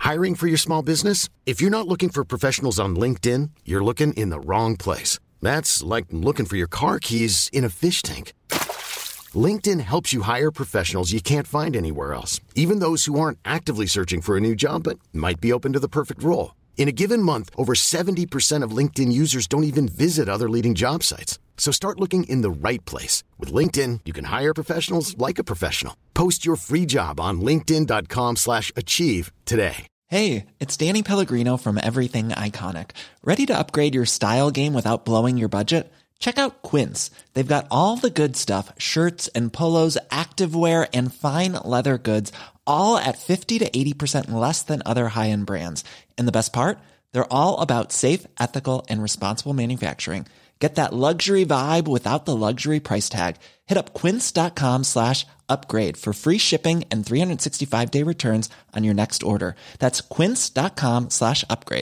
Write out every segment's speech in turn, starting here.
Hiring for your small business? If you're not looking for professionals on LinkedIn, you're looking in the wrong place. That's like looking for your car keys in a fish tank. LinkedIn helps you hire professionals you can't find anywhere else, even those who aren't actively searching for a new job but might be open to the perfect role. In a given month, over 70% of LinkedIn users don't even visit other leading job sites. So start looking in the right place. With LinkedIn, you can hire professionals like a professional. Post your free job on linkedin.com/achieve today. Hey, it's Danny Pellegrino from Everything Iconic. Ready to upgrade your style game without blowing your budget? Check out Quince. They've got all the good stuff, shirts and polos, activewear, and fine leather goods, all at 50 to 80% less than other high-end brands. And the best part? They're all about safe, ethical, and responsible manufacturing. Get that luxury vibe without the luxury price tag. Hit up quince.com/upgrade for free shipping and 365-day returns on your next order. That's quince.com/upgrade.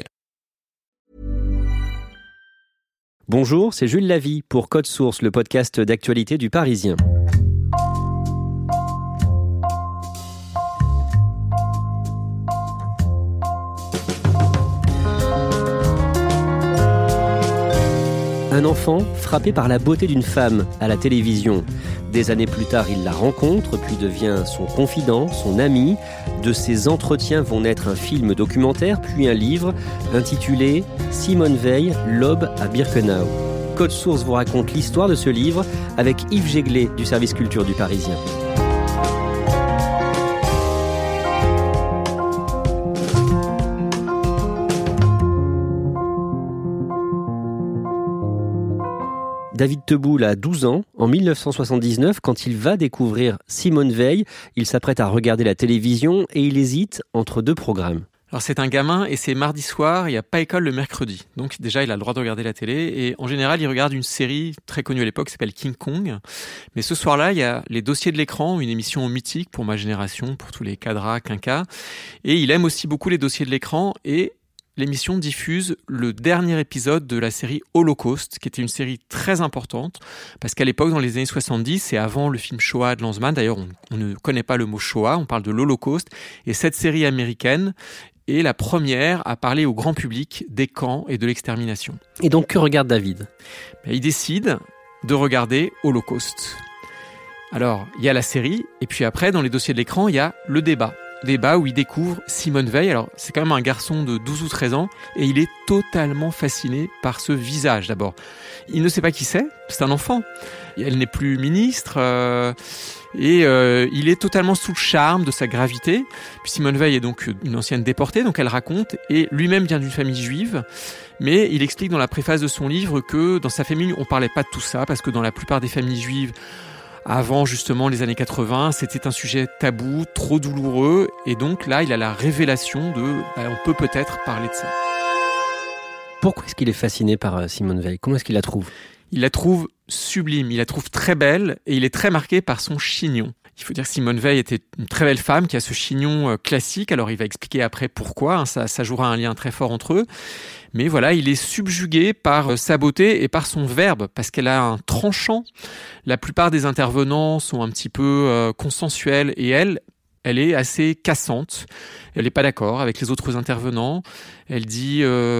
Bonjour, c'est Jules Lavie pour Code Source, le podcast d'actualité du Parisien. Un enfant frappé par la beauté d'une femme à la télévision. Des années plus tard, il la rencontre, puis devient son confident, son ami. De ces entretiens vont naître un film documentaire, puis un livre intitulé « Simone Veil, l'aube à Birkenau ». Code Source vous raconte l'histoire de ce livre avec Yves Jéglet du service culture du Parisien. David Teboul a 12 ans. En 1979, quand il va découvrir Simone Veil, il s'apprête à regarder la télévision et il hésite entre deux programmes. Alors c'est un gamin et c'est mardi soir, il n'y a pas école le mercredi. Donc déjà il a le droit de regarder la télé et en général il regarde une série très connue à l'époque qui s'appelle King Kong. Mais ce soir-là il y a Les Dossiers de l'écran, une émission mythique pour ma génération, pour tous les cadras, quinquas. Et il aime aussi beaucoup Les Dossiers de l'écran et l'émission diffuse le dernier épisode de la série Holocauste, qui était une série très importante, parce qu'à l'époque, dans les années 70, et avant le film Shoah de Lanzmann, d'ailleurs on ne connaît pas le mot Shoah, on parle de l'Holocauste, et cette série américaine est la première à parler au grand public des camps et de l'extermination. Et donc que regarde David ? Il décide de regarder Holocauste. Alors, il y a la série, et puis après, dans les dossiers de l'écran, il y a le débat où il découvre Simone Veil. Alors, c'est quand même un garçon de 12 ou 13 ans et il est totalement fasciné par ce visage d'abord. Il ne sait pas qui c'est un enfant. Elle n'est plus ministre et il est totalement sous le charme de sa gravité. Puis Simone Veil est donc une ancienne déportée, donc elle raconte, et lui-même vient d'une famille juive. Mais il explique dans la préface de son livre que dans sa famille, on parlait pas de tout ça parce que dans la plupart des familles juives, avant justement les années 80, c'était un sujet tabou, trop douloureux, et donc là, il a la révélation on peut peut-être parler de ça. Pourquoi est-ce qu'il est fasciné par Simone Veil ? Comment est-ce qu'il la trouve ? Il la trouve sublime, il la trouve très belle, et il est très marqué par son chignon. Il faut dire que Simone Veil était une très belle femme qui a ce chignon classique. Alors il va expliquer après pourquoi, ça jouera un lien très fort entre eux. Mais voilà, il est subjugué par sa beauté et par son verbe, parce qu'elle a un tranchant. La plupart des intervenants sont un petit peu consensuels, et elle est assez cassante. Elle n'est pas d'accord avec les autres intervenants. Elle dit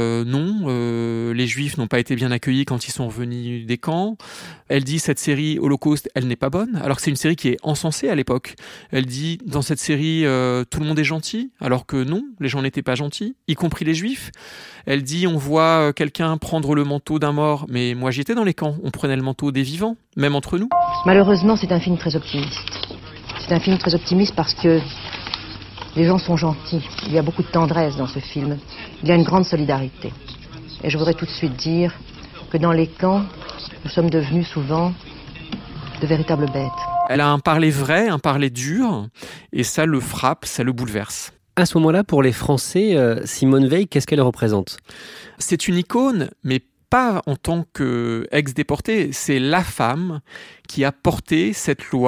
non, les Juifs n'ont pas été bien accueillis quand ils sont revenus des camps. Elle dit cette série Holocauste, elle n'est pas bonne, alors que c'est une série qui est encensée à l'époque. Elle dit dans cette série tout le monde est gentil, alors que non, les gens n'étaient pas gentils, y compris les Juifs. Elle dit on voit quelqu'un prendre le manteau d'un mort, mais moi j'y étais dans les camps, on prenait le manteau des vivants, même entre nous. Malheureusement, c'est un film très optimiste. C'est un film très optimiste parce que les gens sont gentils. Il y a beaucoup de tendresse dans ce film. Il y a une grande solidarité. Et je voudrais tout de suite dire que dans les camps, nous sommes devenus souvent de véritables bêtes. Elle a un parler vrai, un parler dur, et ça le frappe, ça le bouleverse. À ce moment-là, pour les Français, Simone Veil, qu'est-ce qu'elle représente ? C'est une icône, mais pas en tant qu'ex-déportée. C'est la femme qui a porté cette loi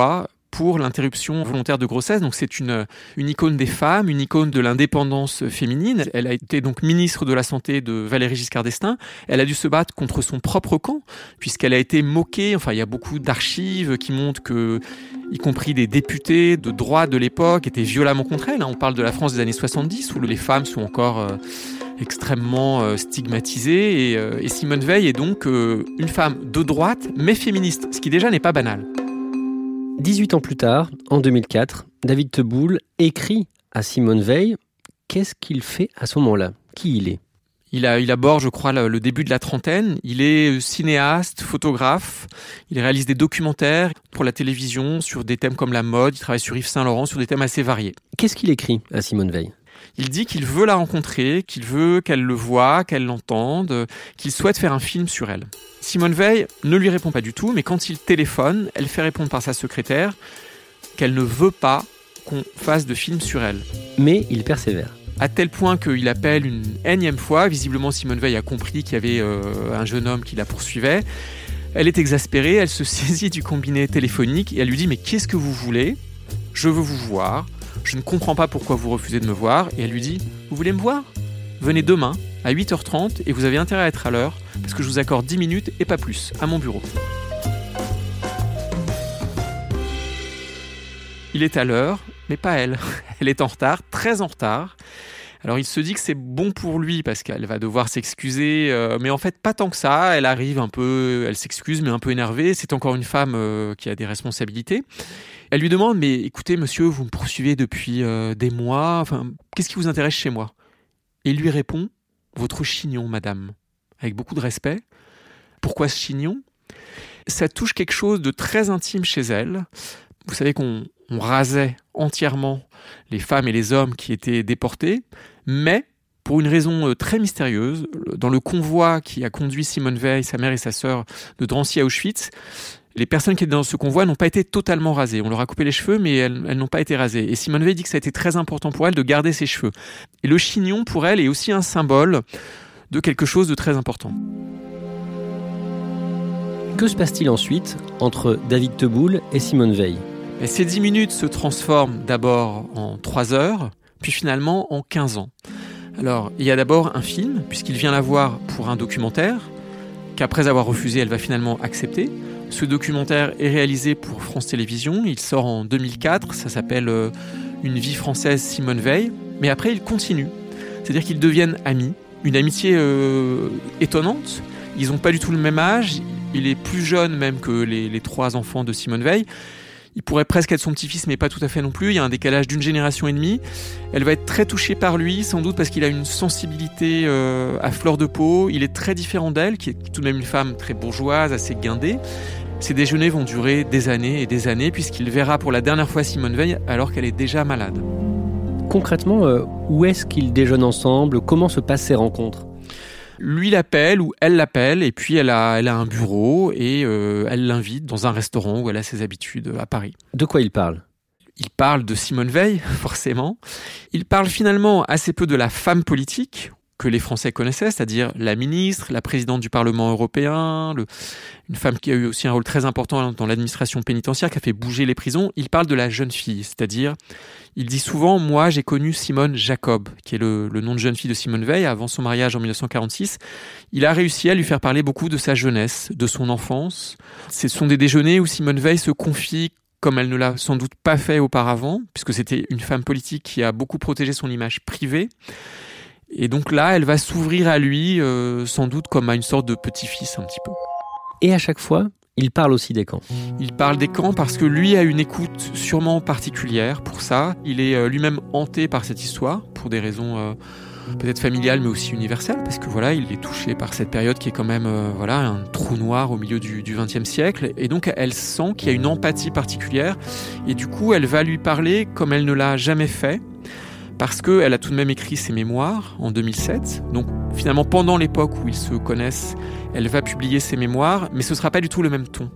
pour l'interruption volontaire de grossesse. Donc c'est une icône des femmes, une icône de l'indépendance féminine. Elle a été donc ministre de la Santé de Valéry Giscard d'Estaing. Elle a dû se battre contre son propre camp, puisqu'elle a été moquée. Enfin, il y a beaucoup d'archives qui montrent que, y compris des députés de droite de l'époque, étaient violemment contre elle. On parle de la France des années 70, où les femmes sont encore extrêmement stigmatisée et Simone Veil est donc une femme de droite mais féministe, ce qui déjà n'est pas banal. 18 ans plus tard, en 2004, David Teboul écrit à Simone Veil. Qu'est-ce qu'il fait à ce moment-là ? Qui il est ? Il aborde, je crois, le début de la trentaine. Il est cinéaste, photographe. Il réalise des documentaires pour la télévision sur des thèmes comme la mode. Il travaille sur Yves Saint Laurent, sur des thèmes assez variés. Qu'est-ce qu'il écrit à Simone Veil ? Il dit qu'il veut la rencontrer, qu'il veut qu'elle le voie, qu'elle l'entende, qu'il souhaite faire un film sur elle. Simone Veil ne lui répond pas du tout, mais quand il téléphone, elle fait répondre par sa secrétaire qu'elle ne veut pas qu'on fasse de film sur elle. Mais il persévère. À tel point qu'il appelle une énième fois. Visiblement, Simone Veil a compris qu'il y avait un jeune homme qui la poursuivait. Elle est exaspérée, elle se saisit du combiné téléphonique et elle lui dit « Mais qu'est-ce que vous voulez ? Je veux vous voir. Je ne comprends pas pourquoi vous refusez de me voir. » Et elle lui dit « Vous voulez me voir ? Venez demain à 8h30 et vous avez intérêt à être à l'heure parce que je vous accorde 10 minutes et pas plus à mon bureau. » Il est à l'heure, mais pas elle. Elle est en retard, très en retard. Alors il se dit que c'est bon pour lui parce qu'elle va devoir s'excuser, mais en fait pas tant que ça. Elle arrive un peu, elle s'excuse mais un peu énervée. C'est encore une femme qui a des responsabilités. Elle lui demande « Mais écoutez monsieur, vous me poursuivez depuis des mois, enfin, qu'est-ce qui vous intéresse chez moi ?» Et il lui répond « Votre chignon, madame », avec beaucoup de respect. Pourquoi ce chignon ? Ça touche quelque chose de très intime chez elle. Vous savez qu'on rasait entièrement les femmes et les hommes qui étaient déportés, mais pour une raison très mystérieuse, dans le convoi qui a conduit Simone Veil, sa mère et sa sœur de Drancy à Auschwitz, les personnes qui étaient dans ce convoi n'ont pas été totalement rasées. On leur a coupé les cheveux, mais elles n'ont pas été rasées. Et Simone Veil dit que ça a été très important pour elle de garder ses cheveux. Et le chignon, pour elle, est aussi un symbole de quelque chose de très important. Que se passe-t-il ensuite entre David Teboul et Simone Veil ? Et ces 10 minutes se transforment d'abord en 3 heures, puis finalement en 15 ans. Alors, il y a d'abord un film, puisqu'il vient la voir pour un documentaire, qu'après avoir refusé, elle va finalement accepter. Ce documentaire est réalisé pour France Télévisions, il sort en 2004, ça s'appelle Une vie française Simone Veil, mais après il continue, c'est-à-dire qu'ils deviennent amis, une amitié étonnante, ils n'ont pas du tout le même âge, il est plus jeune même que les 3 enfants de Simone Veil. Il pourrait presque être son petit-fils, mais pas tout à fait non plus. Il y a un décalage d'une génération et demie. Elle va être très touchée par lui, sans doute parce qu'il a une sensibilité à fleur de peau. Il est très différent d'elle, qui est tout de même une femme très bourgeoise, assez guindée. Ces déjeuners vont durer des années, puisqu'il verra pour la dernière fois Simone Veil alors qu'elle est déjà malade. Concrètement, où est-ce qu'ils déjeunent ensemble ? Comment se passent ces rencontres ? Lui l'appelle ou elle l'appelle et puis elle a un bureau et elle l'invite dans un restaurant où elle a ses habitudes à Paris. De quoi il parle ? Il parle de Simone Veil, forcément. Il parle finalement assez peu de la femme politique que les Français connaissaient, c'est-à-dire la ministre, la présidente du Parlement européen, une femme qui a eu aussi un rôle très important dans l'administration pénitentiaire, qui a fait bouger les prisons. Il parle de la jeune fille, c'est-à-dire, il dit souvent « Moi, j'ai connu Simone Jacob », qui est le nom de jeune fille de Simone Veil, avant son mariage en 1946. Il a réussi à lui faire parler beaucoup de sa jeunesse, de son enfance. Ce sont des déjeuners où Simone Veil se confie comme elle ne l'a sans doute pas fait auparavant, puisque c'était une femme politique qui a beaucoup protégé son image privée. Et donc là, elle va s'ouvrir à lui, sans doute comme à une sorte de petit-fils un petit peu. Et à chaque fois, il parle aussi des camps. Il parle des camps parce que lui a une écoute sûrement particulière pour ça. Il est lui-même hanté par cette histoire, pour des raisons peut-être familiales, mais aussi universelles, parce que voilà, il est touché par cette période qui est quand même un trou noir au milieu du XXe siècle. Et donc, elle sent qu'il y a une empathie particulière. Et du coup, elle va lui parler comme elle ne l'a jamais fait, parce qu'elle a tout de même écrit ses mémoires en 2007. Donc finalement, pendant l'époque où ils se connaissent, elle va publier ses mémoires, mais ce ne sera pas du tout le même ton.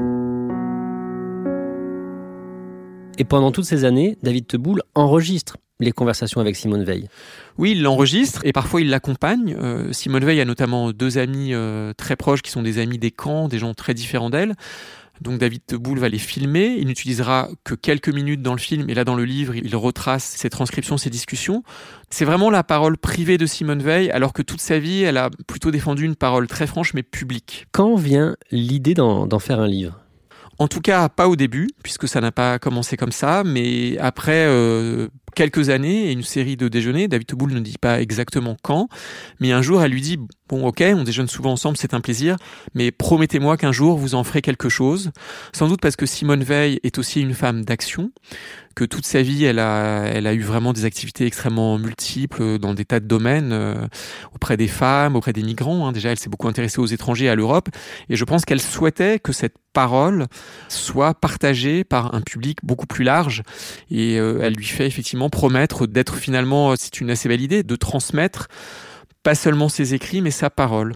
Et pendant toutes ces années, David Teboul enregistre les conversations avec Simone Veil. Oui, il l'enregistre et parfois il l'accompagne. Simone Veil a notamment 2 amis très proches qui sont des amis des camps, des gens très différents d'elle. Donc David Teboul va les filmer. Il n'utilisera que quelques minutes dans le film. Et là, dans le livre, il retrace ses transcriptions, ses discussions. C'est vraiment la parole privée de Simone Veil, alors que toute sa vie, elle a plutôt défendu une parole très franche, mais publique. Quand vient l'idée d'en faire un livre ? En tout cas, pas au début, puisque ça n'a pas commencé comme ça, mais après quelques années et une série de déjeuners, David Teboul ne dit pas exactement quand, mais un jour, elle lui dit « Bon, ok, on déjeune souvent ensemble, c'est un plaisir, mais promettez-moi qu'un jour, vous en ferez quelque chose. » Sans doute parce que Simone Veil est aussi une femme d'action, que toute sa vie, elle a eu vraiment des activités extrêmement multiples dans des tas de domaines, auprès des femmes, auprès des migrants. Déjà, elle s'est beaucoup intéressée aux étrangers et à l'Europe. Et je pense qu'elle souhaitait que cette parole soit partagée par un public beaucoup plus large. Et elle lui fait effectivement promettre d'être finalement, c'est une assez belle idée, de transmettre pas seulement ses écrits, mais sa parole.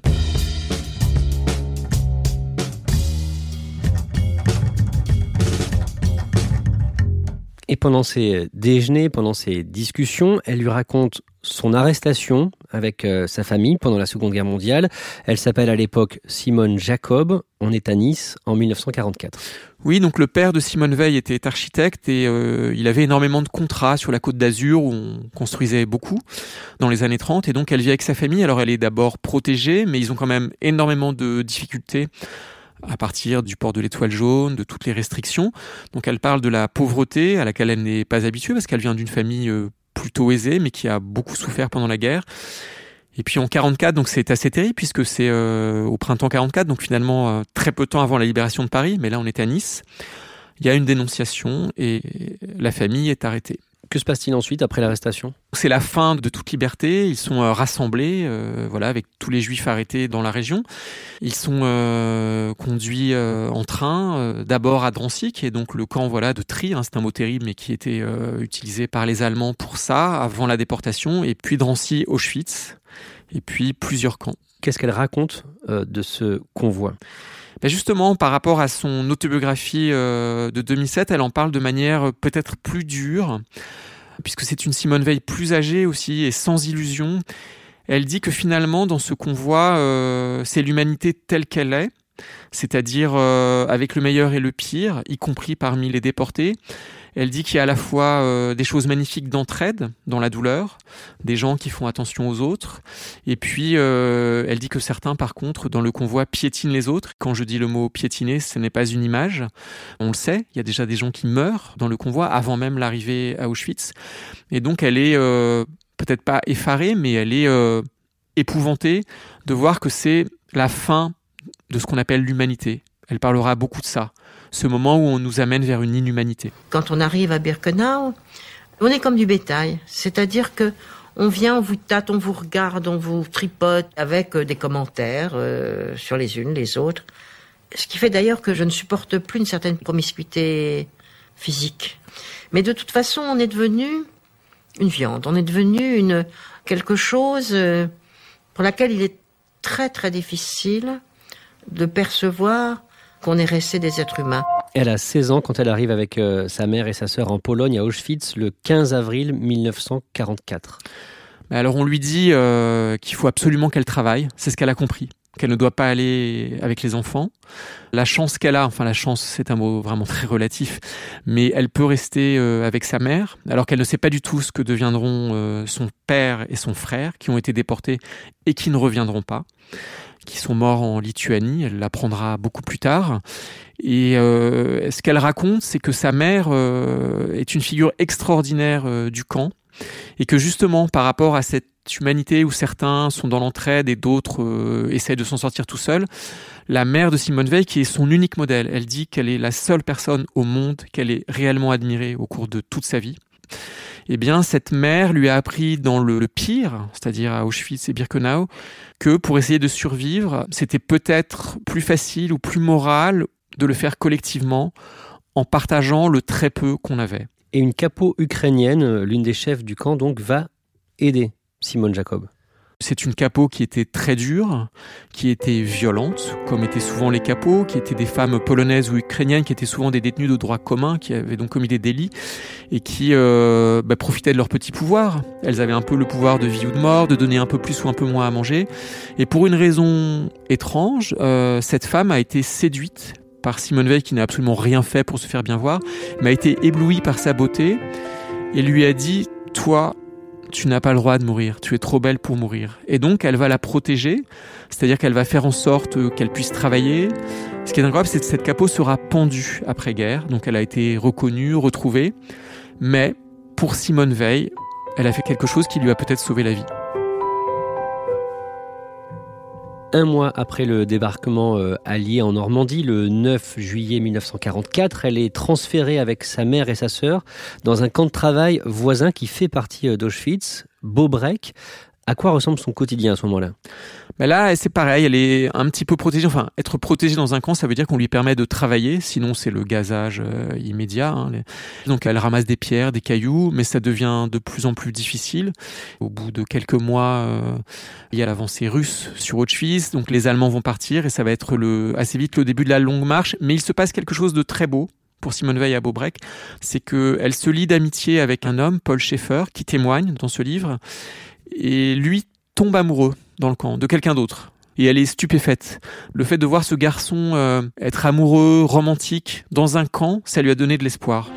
Et pendant ces déjeuners, pendant ces discussions, elle lui raconte son arrestation avec sa famille pendant la Seconde Guerre mondiale. Elle s'appelle à l'époque Simone Jacob. On est à Nice en 1944. Oui, donc le père de Simone Veil était architecte et il avait énormément de contrats sur la Côte d'Azur où on construisait beaucoup dans les années 30. Et donc elle vit avec sa famille. Alors elle est d'abord protégée, mais ils ont quand même énormément de difficultés à partir du port de l'étoile jaune, de toutes les restrictions. Donc elle parle de la pauvreté à laquelle elle n'est pas habituée parce qu'elle vient d'une famille plutôt aisée mais qui a beaucoup souffert pendant la guerre. Et puis en 44, donc c'est assez terrible puisque c'est au printemps 44, donc finalement très peu de temps avant la libération de Paris, mais là on est à Nice. Il y a une dénonciation et la famille est arrêtée. Que se passe-t-il ensuite après l'arrestation ? C'est la fin de toute liberté. Ils sont rassemblés, avec tous les Juifs arrêtés dans la région. Ils sont conduits en train, d'abord à Drancy, qui est donc le camp de tri. C'est un mot terrible, mais qui était utilisé par les Allemands pour ça, avant la déportation. Et puis Drancy, Auschwitz, et puis plusieurs camps. Qu'est-ce qu'elle raconte de ce convoi ? Justement, par rapport à son autobiographie de 2007, elle en parle de manière peut-être plus dure, puisque c'est une Simone Veil plus âgée aussi et sans illusion. Elle dit que finalement, dans ce convoi, c'est l'humanité telle qu'elle est, c'est-à-dire avec le meilleur et le pire, y compris parmi les déportés. Elle dit qu'il y a à la fois des choses magnifiques d'entraide dans la douleur, des gens qui font attention aux autres, et puis elle dit que certains, par contre, dans le convoi, piétinent les autres. Quand je dis le mot piétiner, ce n'est pas une image. On le sait, il y a déjà des gens qui meurent dans le convoi avant même l'arrivée à Auschwitz. Et donc elle est peut-être pas effarée, mais elle est épouvantée de voir que c'est la fin de ce qu'on appelle l'humanité. Elle parlera beaucoup de ça. Ce moment où on nous amène vers une inhumanité. Quand on arrive à Birkenau, on est comme du bétail. C'est-à-dire que on vient, on vous tâte, on vous regarde, on vous tripote avec des commentaires sur les unes, les autres. Ce qui fait d'ailleurs que je ne supporte plus une certaine promiscuité physique. Mais de toute façon, on est devenu une viande. On est devenu quelque chose pour laquelle il est très très difficile de percevoir qu'on est resté des êtres humains. Elle a 16 ans quand elle arrive avec sa mère et sa sœur en Pologne, à Auschwitz, le 15 avril 1944. Alors on lui dit qu'il faut absolument qu'elle travaille, c'est ce qu'elle a compris, qu'elle ne doit pas aller avec les enfants. La chance qu'elle a, la chance c'est un mot vraiment très relatif, mais elle peut rester avec sa mère, alors qu'elle ne sait pas du tout ce que deviendront son père et son frère, qui ont été déportés et qui ne reviendront pas, qui sont morts en Lituanie. Elle l'apprendra beaucoup plus tard. Et ce qu'elle raconte, c'est que sa mère est une figure extraordinaire du camp, et que justement, par rapport à cette humanité où certains sont dans l'entraide et d'autres essayent de s'en sortir tout seuls, la mère de Simone Veil, qui est son unique modèle, elle dit qu'elle est la seule personne au monde qu'elle ait réellement admirée au cours de toute sa vie. Eh bien, cette mère lui a appris dans le pire, c'est-à-dire à Auschwitz et Birkenau, que pour essayer de survivre, c'était peut-être plus facile ou plus moral de le faire collectivement en partageant le très peu qu'on avait. Et une capo ukrainienne, l'une des chefs du camp, donc, va aider Simone Jacob. C'est une capo qui était très dure, qui était violente, comme étaient souvent les capos, qui étaient des femmes polonaises ou ukrainiennes, qui étaient souvent des détenues de droit commun, qui avaient donc commis des délits, et qui profitaient de leur petit pouvoir. Elles avaient un peu le pouvoir de vie ou de mort, de donner un peu plus ou un peu moins à manger. Et pour une raison étrange, cette femme a été séduite par Simone Veil, qui n'a absolument rien fait pour se faire bien voir, mais a été ébloui par sa beauté et lui a dit « Toi, tu n'as pas le droit de mourir, tu es trop belle pour mourir ». Et donc, elle va la protéger, c'est-à-dire qu'elle va faire en sorte qu'elle puisse travailler. Ce qui est incroyable, c'est que cette Capot sera pendue après-guerre, donc elle a été reconnue, retrouvée, mais pour Simone Veil, elle a fait quelque chose qui lui a peut-être sauvé la vie. Un mois après le débarquement allié en Normandie, le 9 juillet 1944, elle est transférée avec sa mère et sa sœur dans un camp de travail voisin qui fait partie d'Auschwitz, Bobrek. À quoi ressemble son quotidien à ce moment-là ? Ben là, c'est pareil, elle est un petit peu protégée. Enfin, être protégée dans un camp, ça veut dire qu'on lui permet de travailler, sinon c'est le gazage immédiat. Donc elle ramasse des pierres, des cailloux, mais ça devient de plus en plus difficile. Au bout de quelques mois, il y a l'avancée russe sur Auschwitz, donc les Allemands vont partir et ça va être assez vite le début de la longue marche. Mais il se passe quelque chose de très beau pour Simone Veil à Bobrek, c'est qu'elle se lie d'amitié avec un homme, Paul Schaeffer, qui témoigne dans ce livre. Et lui tombe amoureux dans le camp de quelqu'un d'autre. Et elle est stupéfaite. Le fait de voir ce garçon être amoureux, romantique, dans un camp, ça lui a donné de l'espoir.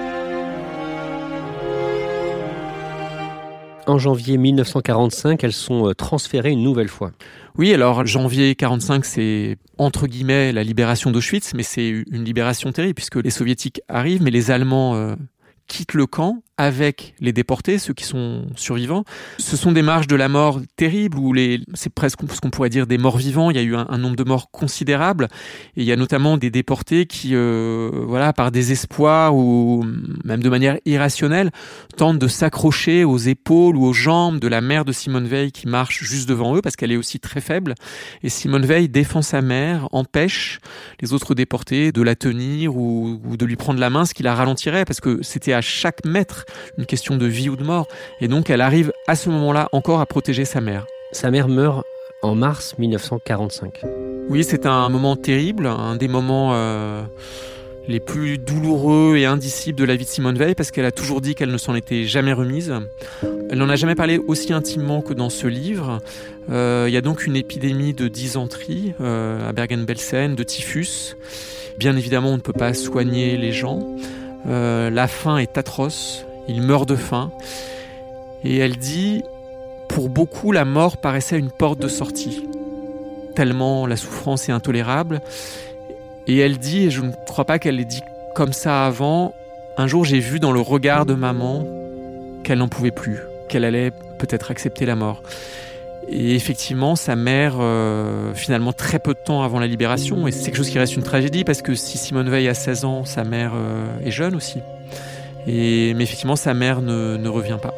En janvier 1945, elles sont transférées une nouvelle fois. Oui, alors janvier 45, c'est entre guillemets la libération d'Auschwitz, mais c'est une libération terrible puisque les Soviétiques arrivent, mais les Allemands quittent le camp avec les déportés, ceux qui sont survivants. Ce sont des marches de la mort terribles où c'est presque ce qu'on pourrait dire des morts vivants. Il y a eu un nombre de morts considérable et il y a notamment des déportés qui, par désespoir ou même de manière irrationnelle, tentent de s'accrocher aux épaules ou aux jambes de la mère de Simone Veil qui marche juste devant eux parce qu'elle est aussi très faible. Et Simone Veil défend sa mère, empêche les autres déportés de la tenir ou de lui prendre la main, ce qui la ralentirait parce que c'était à chaque mètre une question de vie ou de mort. Et donc, elle arrive à ce moment-là encore à protéger sa mère. Sa mère meurt en mars 1945. Oui, c'est un moment terrible, un des moments les plus douloureux et indicibles de la vie de Simone Veil, parce qu'elle a toujours dit qu'elle ne s'en était jamais remise. Elle n'en a jamais parlé aussi intimement que dans ce livre. Il y a donc une épidémie de dysenterie à Bergen-Belsen, de typhus. Bien évidemment, on ne peut pas soigner les gens. La faim est atroce. Il meurt de faim. Et elle dit, pour beaucoup, la mort paraissait une porte de sortie. Tellement la souffrance est intolérable. Et elle dit, et je ne crois pas qu'elle l'ait dit comme ça avant, un jour j'ai vu dans le regard de maman qu'elle n'en pouvait plus, qu'elle allait peut-être accepter la mort. Et effectivement, sa mère, finalement très peu de temps avant la libération, et c'est quelque chose qui reste une tragédie, parce que si Simone Veil a 16 ans, sa mère est jeune aussi. Mais effectivement, sa mère ne revient pas.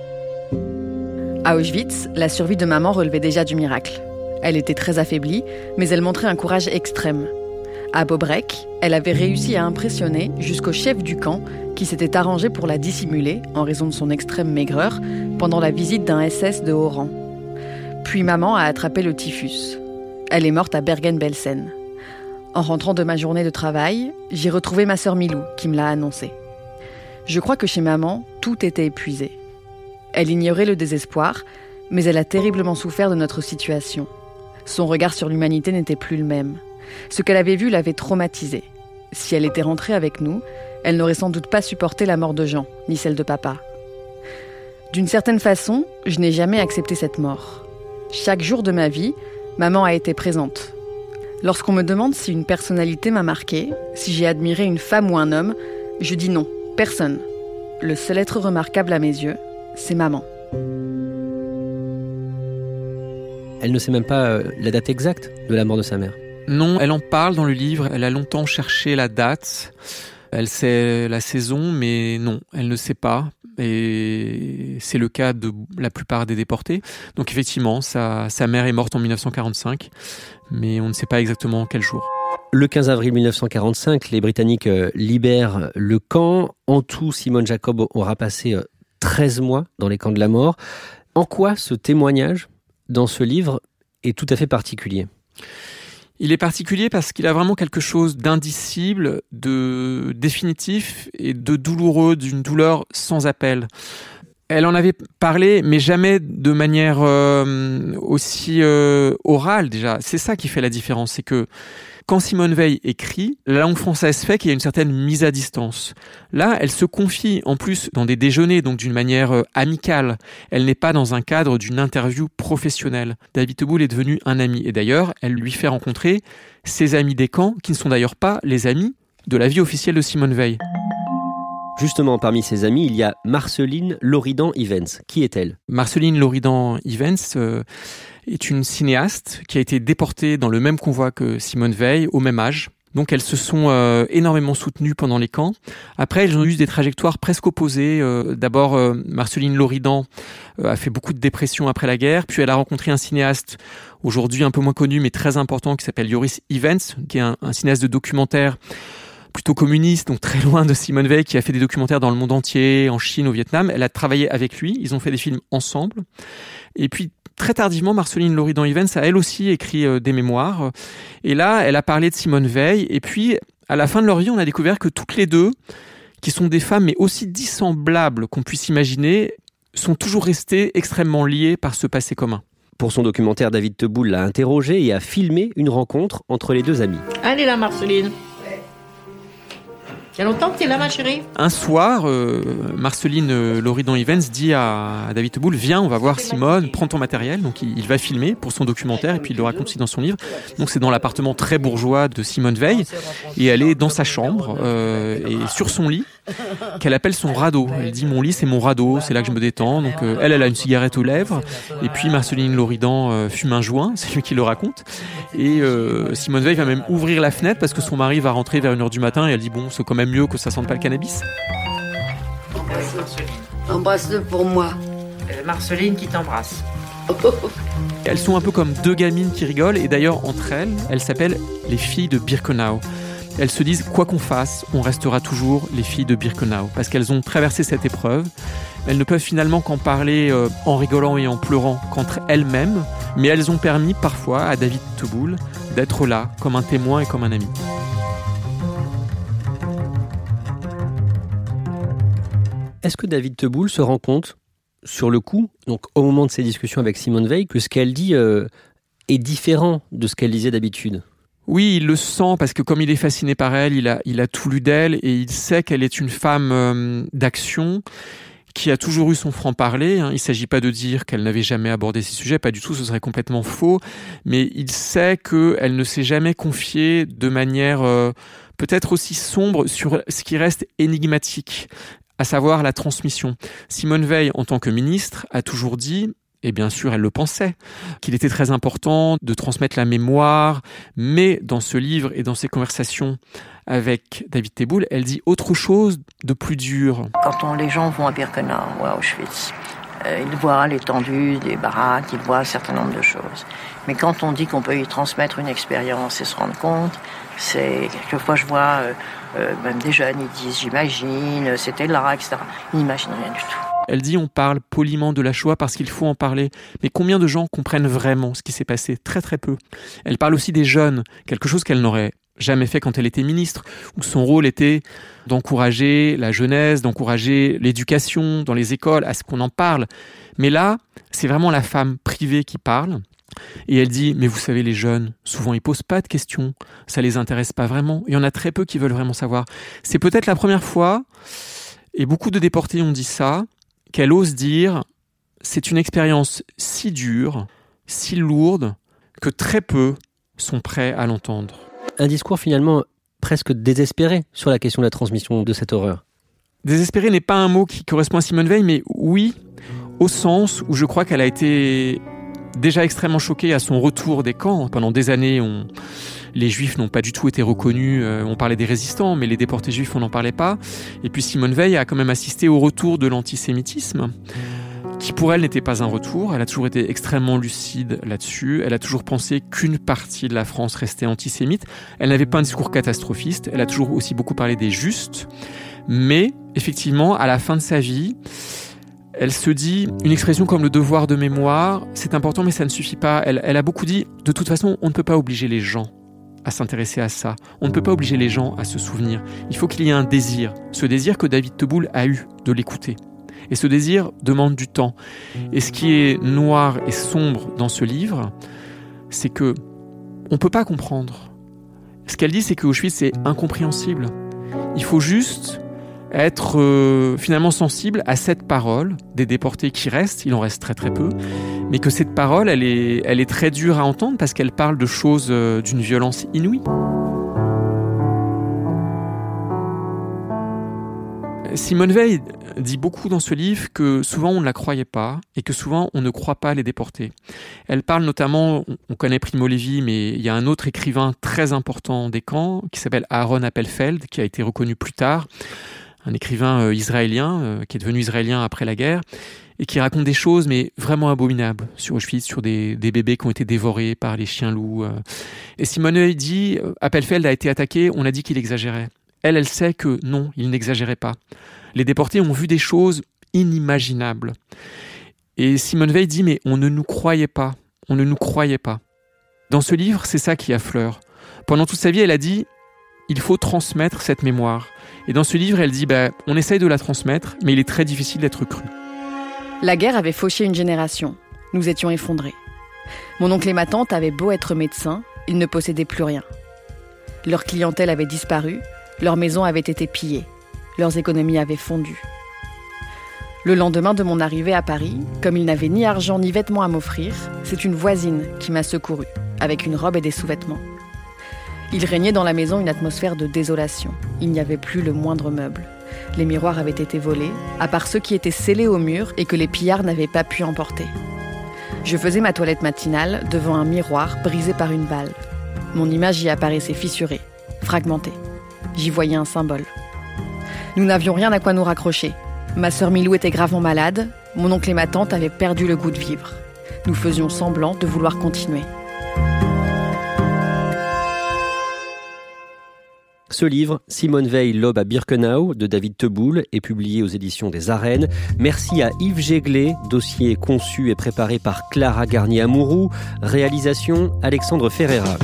À Auschwitz, la survie de maman relevait déjà du miracle. Elle était très affaiblie, mais elle montrait un courage extrême. À Bobrek, elle avait réussi à impressionner jusqu'au chef du camp qui s'était arrangé pour la dissimuler, en raison de son extrême maigreur, pendant la visite d'un SS de haut rang. Puis maman a attrapé le typhus. Elle est morte à Bergen-Belsen. En rentrant de ma journée de travail, j'ai retrouvé ma sœur Milou qui me l'a annoncé. Je crois que chez maman, tout était épuisé. Elle ignorait le désespoir, mais elle a terriblement souffert de notre situation. Son regard sur l'humanité n'était plus le même. Ce qu'elle avait vu l'avait traumatisée. Si elle était rentrée avec nous, elle n'aurait sans doute pas supporté la mort de Jean, ni celle de papa. D'une certaine façon, je n'ai jamais accepté cette mort. Chaque jour de ma vie, maman a été présente. Lorsqu'on me demande si une personnalité m'a marquée, si j'ai admiré une femme ou un homme, je dis non, personne. Le seul être remarquable à mes yeux, c'est maman. Elle ne sait même pas la date exacte de la mort de sa mère. Non, elle en parle dans le livre, elle a longtemps cherché la date, elle sait la saison, mais non, elle ne sait pas. Et c'est le cas de la plupart des déportés. Donc effectivement, sa mère est morte en 1945, mais on ne sait pas exactement quel jour. Le 15 avril 1945, les Britanniques libèrent le camp. En tout, Simone Jacob aura passé 13 mois dans les camps de la mort. En quoi ce témoignage, dans ce livre, est tout à fait particulier ? Il est particulier parce qu'il a vraiment quelque chose d'indicible, de définitif et de douloureux, d'une douleur sans appel. Elle en avait parlé, mais jamais de manière aussi orale déjà. C'est ça qui fait la différence, c'est que quand Simone Veil écrit, la langue française fait qu'il y a une certaine mise à distance. Là, elle se confie en plus dans des déjeuners, donc d'une manière amicale. Elle n'est pas dans un cadre d'une interview professionnelle. David Teboul est devenu un ami. Et d'ailleurs, elle lui fait rencontrer ses amis des camps, qui ne sont d'ailleurs pas les amis de la vie officielle de Simone Veil. Justement, parmi ses amis, il y a Marceline Loridan-Ivens. Qui est-elle ? Marceline Loridan-Ivens est une cinéaste qui a été déportée dans le même convoi que Simone Veil, au même âge. Donc elles se sont énormément soutenues pendant les camps. Après, elles ont eu des trajectoires presque opposées. D'abord, Marceline Loridan a fait beaucoup de dépression après la guerre. Puis elle a rencontré un cinéaste, aujourd'hui un peu moins connu, mais très important, qui s'appelle Joris Ivens, qui est un cinéaste de documentaire plutôt communiste, donc très loin de Simone Veil, qui a fait des documentaires dans le monde entier, en Chine, au Vietnam. Elle a travaillé avec lui, ils ont fait des films ensemble. Et puis, très tardivement, Marceline Loridan-Ivens a elle aussi écrit des mémoires. Et là, elle a parlé de Simone Veil. Et puis, à la fin de leur vie, on a découvert que toutes les deux, qui sont des femmes, mais aussi dissemblables qu'on puisse imaginer, sont toujours restées extrêmement liées par ce passé commun. Pour son documentaire, David Teboul l'a interrogé et a filmé une rencontre entre les deux amies. Allez là, Marceline. Il y a longtemps que tu es là, ma chérie ? Un soir, Marceline Loridan-Ivens dit à David Teboul, viens, on va voir Simone, prends ton matériel. Donc il va filmer pour son documentaire et puis il le raconte aussi dans son livre. Donc c'est dans l'appartement très bourgeois de Simone Veil et elle est dans sa chambre et sur son lit qu'elle appelle son radeau. Elle dit, mon lit c'est mon radeau, c'est là que je me détends. Donc elle a une cigarette aux lèvres et puis Marceline Loridan fume un joint, c'est lui qui le raconte. Et Simone Veil va même ouvrir la fenêtre parce que son mari va rentrer vers 1h du matin et elle dit, bon, c'est quand même mieux que ça sente pas le cannabis. Embrasse-le pour moi. Marceline qui t'embrasse. Elles sont un peu comme deux gamines qui rigolent et d'ailleurs entre elles s'appellent les filles de Birkenau. Elles se disent quoi qu'on fasse, on restera toujours les filles de Birkenau parce qu'elles ont traversé cette épreuve. Elles ne peuvent finalement qu'en parler en rigolant et en pleurant qu'entre elles-mêmes, mais elles ont permis parfois à David Teboul d'être là comme un témoin et comme un ami. Est-ce que David Teboul se rend compte, sur le coup, donc au moment de ses discussions avec Simone Veil, que ce qu'elle dit est différent de ce qu'elle disait d'habitude ? Oui, il le sent parce que comme il est fasciné par elle, il a tout lu d'elle et il sait qu'elle est une femme d'action qui a toujours eu son franc-parler. Il ne s'agit pas de dire qu'elle n'avait jamais abordé ces sujets, pas du tout, ce serait complètement faux. Mais il sait qu'elle ne s'est jamais confiée de manière peut-être aussi sombre sur ce qui reste énigmatique, à savoir la transmission. Simone Veil, en tant que ministre, a toujours dit, et bien sûr elle le pensait, qu'il était très important de transmettre la mémoire, mais dans ce livre et dans ses conversations avec David Teboul, elle dit autre chose de plus dur. Quand les gens vont à Birkenau ou à Auschwitz, ils voient l'étendue des baraques, ils voient un certain nombre de choses. Mais quand on dit qu'on peut y transmettre une expérience et se rendre compte, c'est quelquefois je vois même des jeunes, ils disent j'imagine, c'était là, etc. Ils n'imaginent rien du tout. Elle dit on parle poliment de la Shoah parce qu'il faut en parler. Mais combien de gens comprennent vraiment ce qui s'est passé ? Très très peu. Elle parle aussi des jeunes, quelque chose qu'elle n'aurait jamais fait quand elle était ministre, où son rôle était d'encourager la jeunesse, d'encourager l'éducation dans les écoles, à ce qu'on en parle. Mais là, c'est vraiment la femme privée qui parle. Et elle dit, mais vous savez, les jeunes, souvent ils posent pas de questions, ça les intéresse pas vraiment. Il y en a très peu qui veulent vraiment savoir. C'est peut-être la première fois, et beaucoup de déportés ont dit ça, qu'elle ose dire, c'est une expérience si dure, si lourde, que très peu sont prêts à l'entendre. Un discours finalement presque désespéré sur la question de la transmission de cette horreur. Désespéré n'est pas un mot qui correspond à Simone Veil, mais oui, au sens où je crois qu'elle a été déjà extrêmement choquée à son retour des camps. Pendant des années, les Juifs n'ont pas du tout été reconnus. On parlait des résistants, mais les déportés juifs, on n'en parlait pas. Et puis Simone Veil a quand même assisté au retour de l'antisémitisme, qui pour elle n'était pas un retour. Elle a toujours été extrêmement lucide là-dessus. Elle a toujours pensé qu'une partie de la France restait antisémite. Elle n'avait pas un discours catastrophiste. Elle a toujours aussi beaucoup parlé des justes. Mais effectivement, à la fin de sa vie, elle se dit, une expression comme le devoir de mémoire, c'est important mais ça ne suffit pas. Elle a beaucoup dit, de toute façon, on ne peut pas obliger les gens à s'intéresser à ça. On ne peut pas obliger les gens à se souvenir. Il faut qu'il y ait un désir. Ce désir que David Teboul a eu de l'écouter. Et ce désir demande du temps. Et ce qui est noir et sombre dans ce livre, c'est que on ne peut pas comprendre. Ce qu'elle dit, c'est qu'Auschwitz est incompréhensible. Il faut juste être finalement sensible à cette parole des déportés qui restent, il en reste très très peu, mais que cette parole, elle est très dure à entendre parce qu'elle parle de choses d'une violence inouïe. Simone Veil dit beaucoup dans ce livre que souvent on ne la croyait pas et que souvent on ne croit pas les déportés. Elle parle notamment, on connaît Primo Levi, mais il y a un autre écrivain très important des camps qui s'appelle Aaron Appelfeld, qui a été reconnu plus tard, un écrivain israélien qui est devenu israélien après la guerre et qui raconte des choses mais vraiment abominables sur Auschwitz, sur des bébés qui ont été dévorés par les chiens-loups. Et Simone Veil dit, Appelfeld a été attaqué, on a dit qu'il exagérait. Elle sait que non, il n'exagérait pas. Les déportés ont vu des choses inimaginables. Et Simone Veil dit, mais on ne nous croyait pas. On ne nous croyait pas. Dans ce livre, c'est ça qui affleure. Pendant toute sa vie, elle a dit, il faut transmettre cette mémoire. Et dans ce livre, elle dit, on essaye de la transmettre, mais il est très difficile d'être cru. La guerre avait fauché une génération. Nous étions effondrés. Mon oncle et ma tante avaient beau être médecins, ils ne possédaient plus rien. Leur clientèle avait disparu. Leurs maisons avaient été pillées. Leurs économies avaient fondu. Le lendemain de mon arrivée à Paris, comme il n'avait ni argent ni vêtements à m'offrir, c'est une voisine qui m'a secourue, avec une robe et des sous-vêtements. Il régnait dans la maison une atmosphère de désolation. Il n'y avait plus le moindre meuble. Les miroirs avaient été volés, à part ceux qui étaient scellés au mur et que les pillards n'avaient pas pu emporter. Je faisais ma toilette matinale devant un miroir brisé par une balle. Mon image y apparaissait fissurée, fragmentée. J'y voyais un symbole. Nous n'avions rien à quoi nous raccrocher. Ma sœur Milou était gravement malade, mon oncle et ma tante avaient perdu le goût de vivre. Nous faisions semblant de vouloir continuer. Ce livre, Simone Veil, l'aube à Birkenau, de David Teboul, est publié aux éditions des Arènes. Merci à Yves Jéglet, dossier conçu et préparé par Clara Garnier-Amouroux, réalisation Alexandre Ferreira.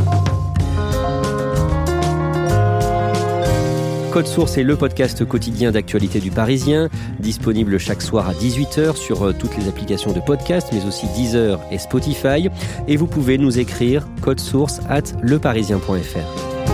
Code Source est le podcast quotidien d'actualité du Parisien, disponible chaque soir à 18h sur toutes les applications de podcast, mais aussi Deezer et Spotify. Et vous pouvez nous écrire codesource@leparisien.fr.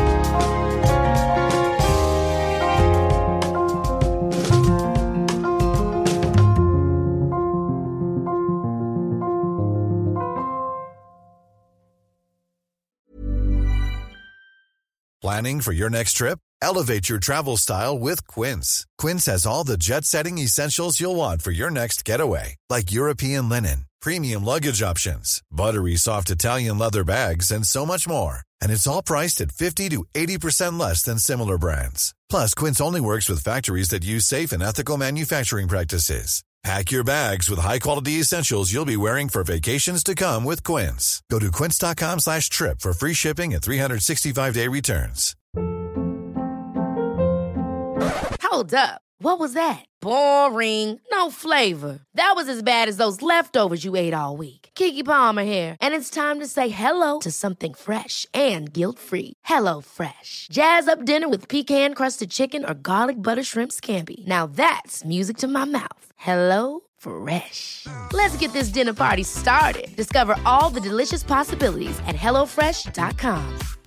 Planning for your next trip? Elevate your travel style with Quince. Quince has all the jet-setting essentials you'll want for your next getaway, like European linen, premium luggage options, buttery soft Italian leather bags, and so much more. And it's all priced at 50 to 80% less than similar brands. Plus, Quince only works with factories that use safe and ethical manufacturing practices. Pack your bags with high-quality essentials you'll be wearing for vacations to come with Quince. Go to quince.com/trip for free shipping and 365-day returns. Hold up. What was that? Boring. No flavor. That was as bad as those leftovers you ate all week. Keke Palmer here, and it's time to say hello to something fresh and guilt-free. Hello Fresh. Jazz up dinner with pecan-crusted chicken or garlic butter shrimp scampi. Now that's music to my mouth. Hello Fresh. Let's get this dinner party started. Discover all the delicious possibilities at HelloFresh.com.